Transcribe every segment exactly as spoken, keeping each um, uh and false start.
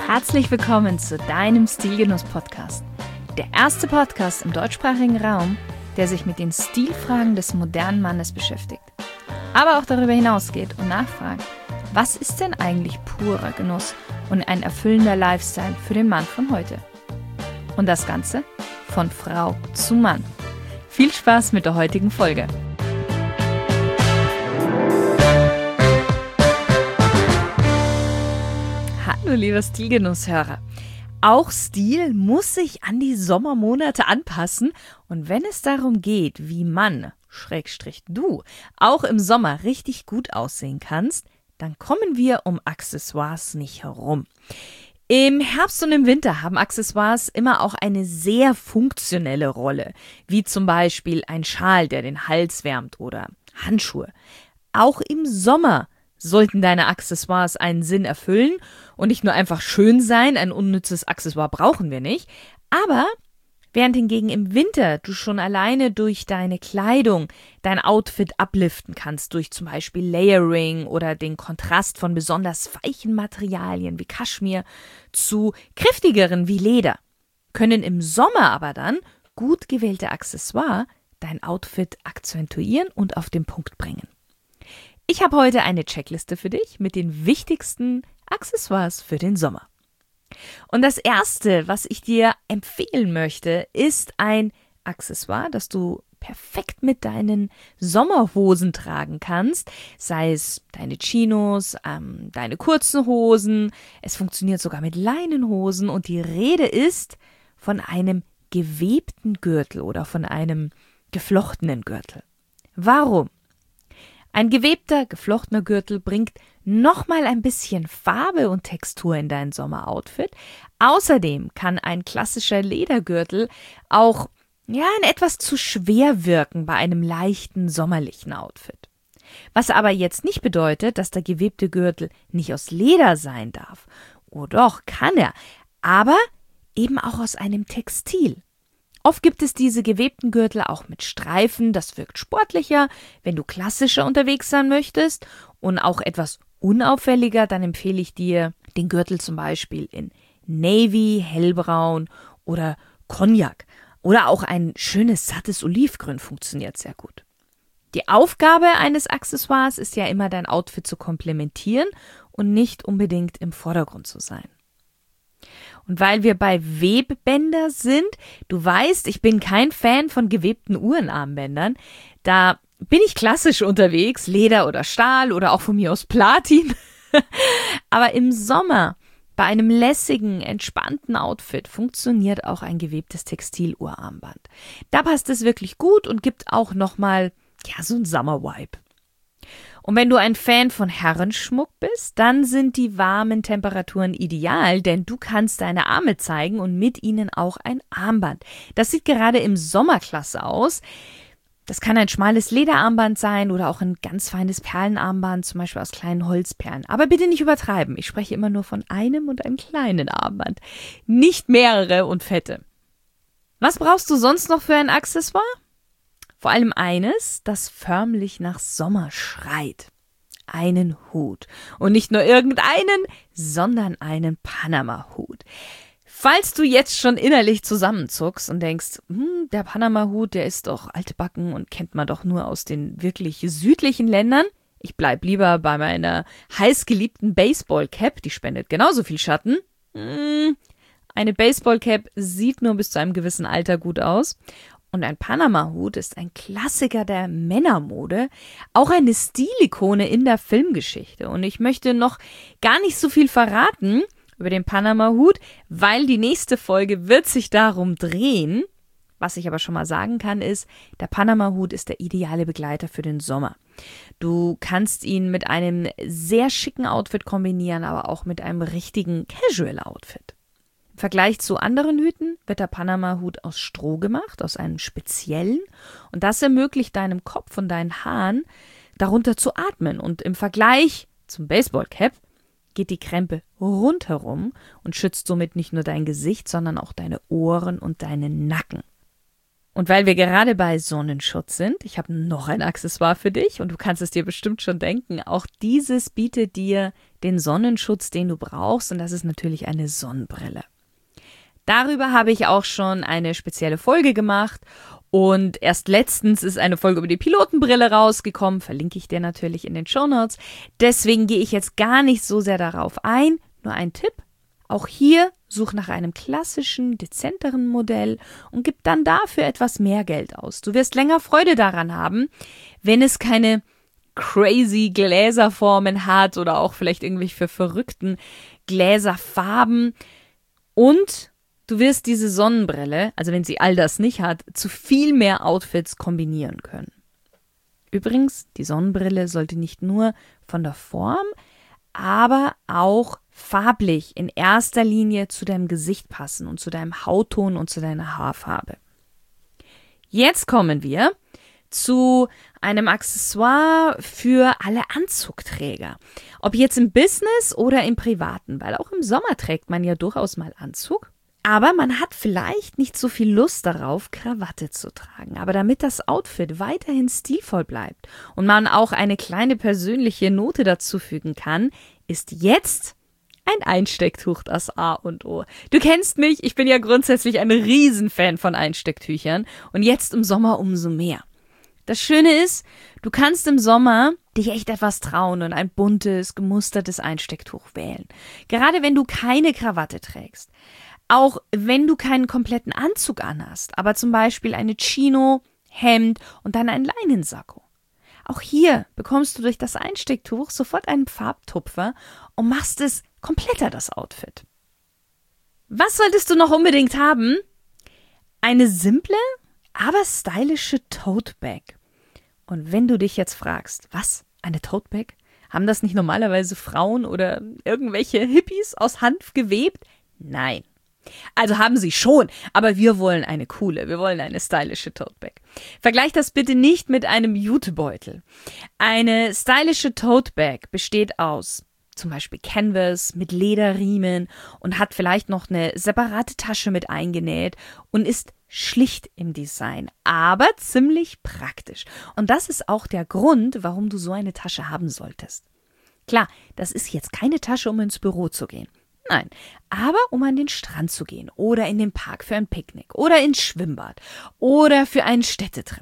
Herzlich willkommen zu deinem Stilgenuss-Podcast. Der erste Podcast im deutschsprachigen Raum, der sich mit den Stilfragen des modernen Mannes beschäftigt. Aber auch darüber hinausgeht und nachfragt, was ist denn eigentlich purer Genuss und ein erfüllender Lifestyle für den Mann von heute? Und das Ganze von Frau zu Mann. Viel Spaß mit der heutigen Folge. Hallo lieber Stilgenusshörer. Auch Stil muss sich an die Sommermonate anpassen und wenn es darum geht, wie Mann, Schrägstrich du, auch im Sommer richtig gut aussehen kannst, dann kommen wir um Accessoires nicht herum. Im Herbst und im Winter haben Accessoires immer auch eine sehr funktionelle Rolle, wie zum Beispiel ein Schal, der den Hals wärmt oder Handschuhe. Auch im Sommer sollten deine Accessoires einen Sinn erfüllen und nicht nur einfach schön sein, ein unnützes Accessoire brauchen wir nicht, aber während hingegen im Winter du schon alleine durch deine Kleidung dein Outfit upliften kannst, durch zum Beispiel Layering oder den Kontrast von besonders weichen Materialien wie Kaschmir zu kräftigeren wie Leder, können im Sommer aber dann gut gewählte Accessoires dein Outfit akzentuieren und auf den Punkt bringen. Ich habe heute eine Checkliste für dich mit den wichtigsten Accessoires für den Sommer. Und das erste, was ich dir empfehlen möchte, ist ein Accessoire, das du perfekt mit deinen Sommerhosen tragen kannst, sei es deine Chinos, ähm, deine kurzen Hosen, es funktioniert sogar mit Leinenhosen und die Rede ist von einem gewebten Gürtel oder von einem geflochtenen Gürtel. Warum? Ein gewebter, geflochtener Gürtel bringt nochmal ein bisschen Farbe und Textur in dein Sommeroutfit. Außerdem kann ein klassischer Ledergürtel auch ja, ein etwas zu schwer wirken bei einem leichten sommerlichen Outfit. Was aber jetzt nicht bedeutet, dass der gewebte Gürtel nicht aus Leder sein darf. Oh doch, kann er, aber eben auch aus einem Textil. Oft gibt es diese gewebten Gürtel auch mit Streifen, das wirkt sportlicher, wenn du klassischer unterwegs sein möchtest und auch etwas unauffälliger, dann empfehle ich dir den Gürtel zum Beispiel in Navy, hellbraun oder Cognac oder auch ein schönes sattes Olivgrün funktioniert sehr gut. Die Aufgabe eines Accessoires ist ja immer, dein Outfit zu komplementieren und nicht unbedingt im Vordergrund zu sein. Und weil wir bei Webbänder sind, du weißt, ich bin kein Fan von gewebten Uhrenarmbändern, da bin ich klassisch unterwegs, Leder oder Stahl oder auch von mir aus Platin. Aber im Sommer, bei einem lässigen, entspannten Outfit, funktioniert auch ein gewebtes Textiluhrarmband. Da passt es wirklich gut und gibt auch nochmal, ja, so einen Summer-Vibe. Und wenn du ein Fan von Herrenschmuck bist, dann sind die warmen Temperaturen ideal, denn du kannst deine Arme zeigen und mit ihnen auch ein Armband. Das sieht gerade im Sommer klasse aus. Das kann ein schmales Lederarmband sein oder auch ein ganz feines Perlenarmband, zum Beispiel aus kleinen Holzperlen. Aber bitte nicht übertreiben. Ich spreche immer nur von einem und einem kleinen Armband, nicht mehrere und fette. Was brauchst du sonst noch für ein Accessoire? Vor allem eines, das förmlich nach Sommer schreit. Einen Hut. Und nicht nur irgendeinen, sondern einen Panama-Hut. Falls du jetzt schon innerlich zusammenzuckst und denkst, hm, der Panama-Hut, der ist doch altbacken und kennt man doch nur aus den wirklich südlichen Ländern. Ich bleib lieber bei meiner heißgeliebten Baseball-Cap, die spendet genauso viel Schatten. Hm, eine Baseball-Cap sieht nur bis zu einem gewissen Alter gut aus. Und ein Panama-Hut ist ein Klassiker der Männermode, auch eine Stilikone in der Filmgeschichte. Und ich möchte noch gar nicht so viel verraten über den Panama-Hut, weil die nächste Folge wird sich darum drehen. Was ich aber schon mal sagen kann, ist, der Panama-Hut ist der ideale Begleiter für den Sommer. Du kannst ihn mit einem sehr schicken Outfit kombinieren, aber auch mit einem richtigen Casual-Outfit. Im Vergleich zu anderen Hüten wird der Panama-Hut aus Stroh gemacht, aus einem speziellen. Und das ermöglicht deinem Kopf und deinen Haaren, darunter zu atmen. Und im Vergleich zum Baseball-Cap geht die Krempe rundherum und schützt somit nicht nur dein Gesicht, sondern auch deine Ohren und deinen Nacken. Und weil wir gerade bei Sonnenschutz sind, ich habe noch ein Accessoire für dich und du kannst es dir bestimmt schon denken, auch dieses bietet dir den Sonnenschutz, den du brauchst, und das ist natürlich eine Sonnenbrille. Darüber habe ich auch schon eine spezielle Folge gemacht und erst letztens ist eine Folge über die Pilotenbrille rausgekommen, verlinke ich dir natürlich in den Shownotes. Deswegen gehe ich jetzt gar nicht so sehr darauf ein, nur ein Tipp. Auch hier such nach einem klassischen, dezenteren Modell und gib dann dafür etwas mehr Geld aus. Du wirst länger Freude daran haben, wenn es keine crazy Gläserformen hat oder auch vielleicht irgendwie für verrückten Gläserfarben. Und du wirst diese Sonnenbrille, also wenn sie all das nicht hat, zu viel mehr Outfits kombinieren können. Übrigens, die Sonnenbrille sollte nicht nur von der Form, aber auch farblich in erster Linie zu deinem Gesicht passen und zu deinem Hautton und zu deiner Haarfarbe. Jetzt kommen wir zu einem Accessoire für alle Anzugträger. Ob jetzt im Business oder im Privaten, weil auch im Sommer trägt man ja durchaus mal Anzug. Aber man hat vielleicht nicht so viel Lust darauf, Krawatte zu tragen. Aber damit das Outfit weiterhin stilvoll bleibt und man auch eine kleine persönliche Note dazu fügen kann, ist jetzt ein Einstecktuch das A und O. Du kennst mich, ich bin ja grundsätzlich ein Riesenfan von Einstecktüchern und jetzt im Sommer umso mehr. Das Schöne ist, du kannst im Sommer dich echt etwas trauen und ein buntes, gemustertes Einstecktuch wählen. Gerade wenn du keine Krawatte trägst. Auch wenn du keinen kompletten Anzug anhast, aber zum Beispiel eine Chino, Hemd und dann ein Leinensacko. Auch hier bekommst du durch das Einstecktuch sofort einen Farbtupfer und machst es kompletter, das Outfit. Was solltest du noch unbedingt haben? Eine simple, aber stylische Tote Bag. Und wenn du dich jetzt fragst, was, eine Tote Bag? Haben das nicht normalerweise Frauen oder irgendwelche Hippies aus Hanf gewebt? Nein. Also haben sie schon, aber wir wollen eine coole, wir wollen eine stylische Tote Bag. Vergleich das bitte nicht mit einem Jutebeutel. Eine stylische Tote Bag besteht aus zum Beispiel Canvas mit Lederriemen und hat vielleicht noch eine separate Tasche mit eingenäht und ist schlicht im Design, aber ziemlich praktisch. Und das ist auch der Grund, warum du so eine Tasche haben solltest. Klar, das ist jetzt keine Tasche, um ins Büro zu gehen. Nein, aber um an den Strand zu gehen oder in den Park für ein Picknick oder ins Schwimmbad oder für einen Städtetrip.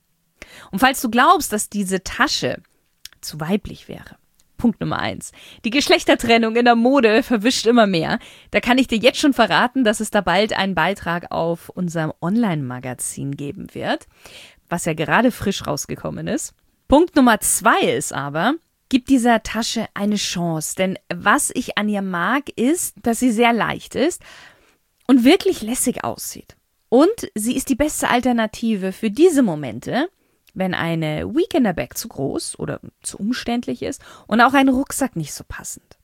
Und falls du glaubst, dass diese Tasche zu weiblich wäre, Punkt Nummer eins. Die Geschlechtertrennung in der Mode verwischt immer mehr. Da kann ich dir jetzt schon verraten, dass es da bald einen Beitrag auf unserem Online-Magazin geben wird, was ja gerade frisch rausgekommen ist. Punkt Nummer zwei ist aber, gib dieser Tasche eine Chance, denn was ich an ihr mag, ist, dass sie sehr leicht ist und wirklich lässig aussieht. Und sie ist die beste Alternative für diese Momente, wenn eine Weekender-Bag zu groß oder zu umständlich ist und auch ein Rucksack nicht so passend.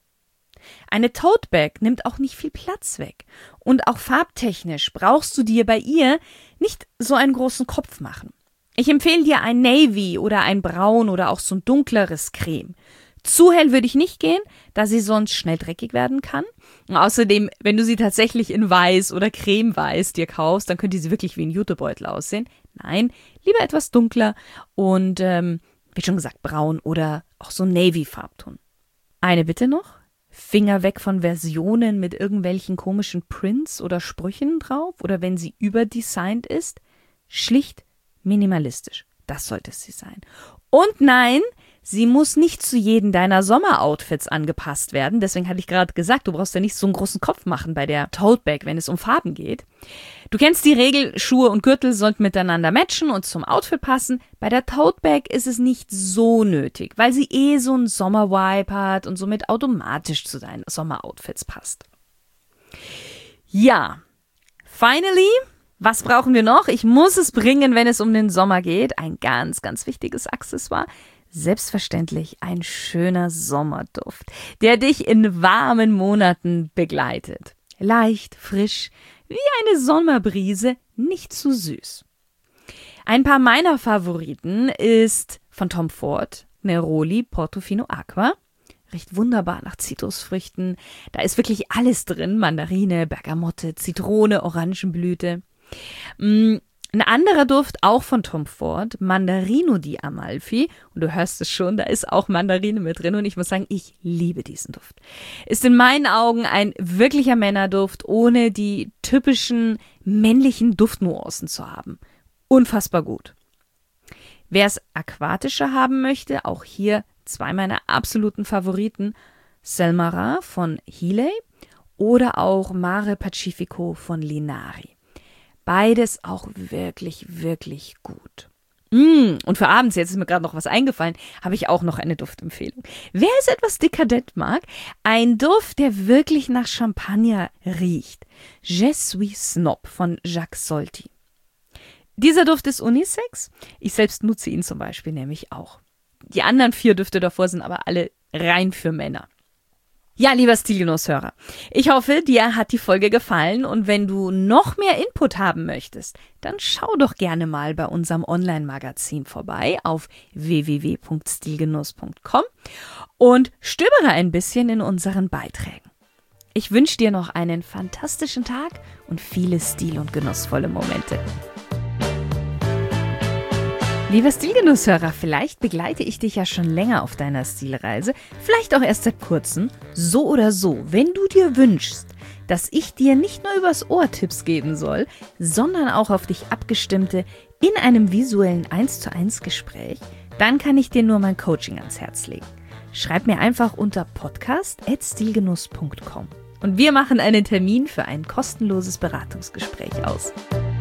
Eine Tote Bag nimmt auch nicht viel Platz weg und auch farbtechnisch brauchst du dir bei ihr nicht so einen großen Kopf machen. Ich empfehle dir ein Navy oder ein Braun oder auch so ein dunkleres Creme. Zu hell würde ich nicht gehen, da sie sonst schnell dreckig werden kann. Und außerdem, wenn du sie tatsächlich in Weiß oder Cremeweiß dir kaufst, dann könnte sie wirklich wie ein Jutebeutel aussehen. Nein, lieber etwas dunkler und, ähm, wie schon gesagt, braun oder auch so Navy-Farbton. Eine Bitte noch. Finger weg von Versionen mit irgendwelchen komischen Prints oder Sprüchen drauf oder wenn sie überdesignt ist. Schlicht minimalistisch. Das sollte sie sein. Und nein, sie muss nicht zu jedem deiner Sommeroutfits angepasst werden. Deswegen hatte ich gerade gesagt, du brauchst ja nicht so einen großen Kopf machen bei der Tote Bag, wenn es um Farben geht. Du kennst die Regel, Schuhe und Gürtel sollten miteinander matchen und zum Outfit passen. Bei der Tote Bag ist es nicht so nötig, weil sie eh so einen Sommervibe hat und somit automatisch zu deinen Sommeroutfits passt. Ja, finally, was brauchen wir noch? Ich muss es bringen, wenn es um den Sommer geht. Ein ganz, ganz wichtiges Accessoire. Selbstverständlich ein schöner Sommerduft, der dich in warmen Monaten begleitet. Leicht, frisch, wie eine Sommerbrise, nicht zu süß. Ein paar meiner Favoriten ist von Tom Ford, Neroli Portofino Aqua. Riecht wunderbar nach Zitrusfrüchten. Da ist wirklich alles drin. Mandarine, Bergamotte, Zitrone, Orangenblüte. Ein anderer Duft, auch von Tom Ford, Mandarino di Amalfi. Und du hörst es schon, da ist auch Mandarine mit drin. Und ich muss sagen, ich liebe diesen Duft. Ist in meinen Augen ein wirklicher Männerduft, ohne die typischen männlichen Duftnuancen zu haben. Unfassbar gut. Wer es aquatischer haben möchte, auch hier zwei meiner absoluten Favoriten. Selmara von Healey oder auch Mare Pacifico von Linari. Beides auch wirklich, wirklich gut. Mm, und für abends, jetzt ist mir gerade noch was eingefallen, habe ich auch noch eine Duftempfehlung. Wer es etwas dekadent mag, ein Duft, der wirklich nach Champagner riecht. Je suis Snob von Jacques Solti. Dieser Duft ist Unisex. Ich selbst nutze ihn zum Beispiel nämlich auch. Die anderen vier Düfte davor sind aber alle rein für Männer. Ja, lieber Stilgenusshörer, ich hoffe, dir hat die Folge gefallen und wenn du noch mehr Input haben möchtest, dann schau doch gerne mal bei unserem Online-Magazin vorbei auf w w w punkt stilgenuss punkt com und stöbere ein bisschen in unseren Beiträgen. Ich wünsche dir noch einen fantastischen Tag und viele stil- und genussvolle Momente. Lieber Stilgenusshörer, vielleicht begleite ich dich ja schon länger auf deiner Stilreise, vielleicht auch erst seit kurzem. So oder so, wenn du dir wünschst, dass ich dir nicht nur übers Ohr Tipps geben soll, sondern auch auf dich abgestimmte in einem visuellen eins zu eins Gespräch, dann kann ich dir nur mein Coaching ans Herz legen. Schreib mir einfach unter podcast at stilgenuss punkt com und wir machen einen Termin für ein kostenloses Beratungsgespräch aus.